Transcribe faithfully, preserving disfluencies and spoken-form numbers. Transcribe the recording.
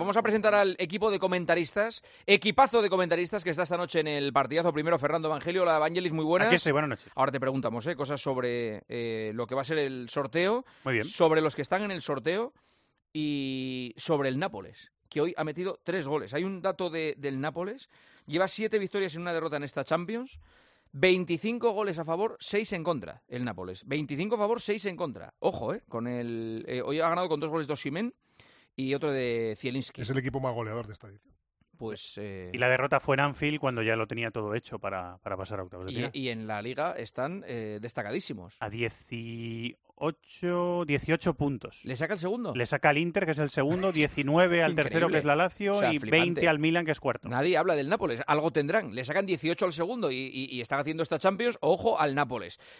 vamos a presentar al equipo de comentaristas, equipazo de comentaristas que está esta noche en el partidazo. Primero, Fernando Evangelio. Hola, Evangelis, muy buenas. Aquí estoy, buenas noches. Ahora te preguntamos ¿eh? cosas sobre eh, lo que va a ser el sorteo, Muy bien. sobre los que están en el sorteo y sobre el Nápoles, que hoy ha metido tres goles. Hay un dato de, del Nápoles, lleva siete victorias y una derrota en esta Champions, veinticinco goles a favor, seis en contra, el Nápoles. veinticinco a favor, seis en contra. Ojo, ¿eh? Con el, eh, hoy ha ganado con dos goles de Osimhen y otro de Zielinski. Es el equipo más goleador de esta edición. Pues, eh... Y la derrota fue en Anfield cuando ya lo tenía todo hecho para, para pasar a octavos de final. Y, y en la Liga están eh, destacadísimos. A dieciocho, dieciocho puntos. ¿Le saca el segundo? Le saca al Inter, que es el segundo, diecinueve al tercero, que es la Lazio, O sea, y flipante. veinte al Milan, que es cuarto. Nadie habla del Nápoles. Algo tendrán. Le sacan dieciocho al segundo y, y, y están haciendo esta Champions. Ojo al Nápoles.